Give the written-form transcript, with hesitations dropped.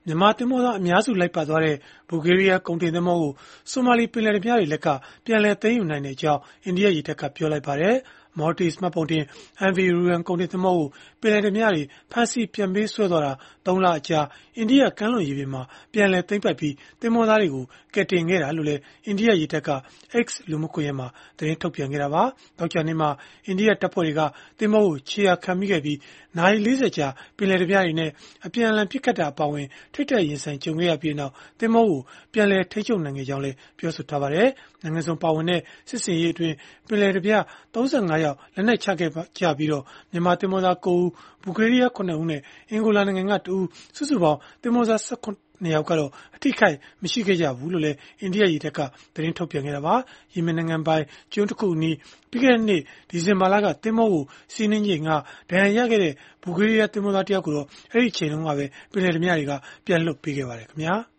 မြန်မာသင်္ဘောသားအများစုလိုက်ပါသွားတဲ့ဘူဂေးရီးယားကုန်တင်သင်္ဘောကိုဆိုမာလီပင်လယ်ဓမြတွေလက်ကပြန်လည်သိမ်းယူနိုင်တဲ့အကြောင်းအိန္ဒိယရေတပ်ကပြောလိုက်ပါတယ်။ Maltese မှတ်ပုံတင် MV Ruran ကုန်တင်သင်္ဘောကိုပင်လယ်ဓမြတွေဖမ်းဆီးပြန်ပေးဆွဲသွားတာ3 လအကြာအိန္ဒိယကမ်းလွန်ရေပြင်မှာပြန်လည်သိမ်းပိုက်ပြီးသင်္ဘောသားတွေကိုကယ်တင်ခဲ့တာလို့လည်းအိန္ဒိယရေတပ်က X လူမှုကွန်ရက်မှာသတင်းထုတ်ပြန်ခဲ့တာပါ။သောကြာနေ့မှာအိန္ဒိယတပ်ဖွဲ့တွေကသင်္ဘောကိုခြေရာခံမိခဲ့ပြီးနာရီ 40 ကြာပင်လယ်ဓမြတွေနဲ့အပြန်အလှန်ပစ်ခတ်တာအပါအဝင်ထိပ်တိုက်ရင်ဆိုင်ကြုံခဲ့ရပြီးနောက်သင်္ဘောကိုပြန်လည်ထိန်းချုပ်နိုင်ခဲ့ကြောင်းလည်းပြောဆိုထားပါတယ်။နိုင်ငံစုံပါဝင်တဲ့စစ်စင်ရေးအတွင်းပင်လယ်ဓမြ35 ယောက်လက်နက်ချခဲ့ကြပြီးမြန်မာသင်္ဘောသား9 ဦးဘူဂေးရီးယား9 ဦးနဲ့အင်္ဂိုလာနိုင်ငံက1 ဦးစုစုပေါင်းသင်္ဘောသား12 ယောက်ကတော့အထိခိုက်မရှိခဲ့ကြဘူးလို့လည်းအိန္ဒိယရေတပ်ကသတင်းထုတ်ပြန်ခဲ့တာပါ။ယီမင်နိုင်ငံပိုင်ကျွန်းတစ်ခုအနီးပြီးခဲ့တဲ့နှစ်ဒီဇင်ဘာလကသင်္ဘောကိုစီးနင်းချိန်ကဒဏ်ရာရခဲ့တဲ့ဘူဂေးရီးယားသင်္ဘောသားတယောက်ကိုတော့အဲ့ဒီချိန်တုန်းကပဲပင်လယ်ဓမြတွေကပြန်လွှတ်ပေးခဲ့ပါတယ်ခင်ဗျာ။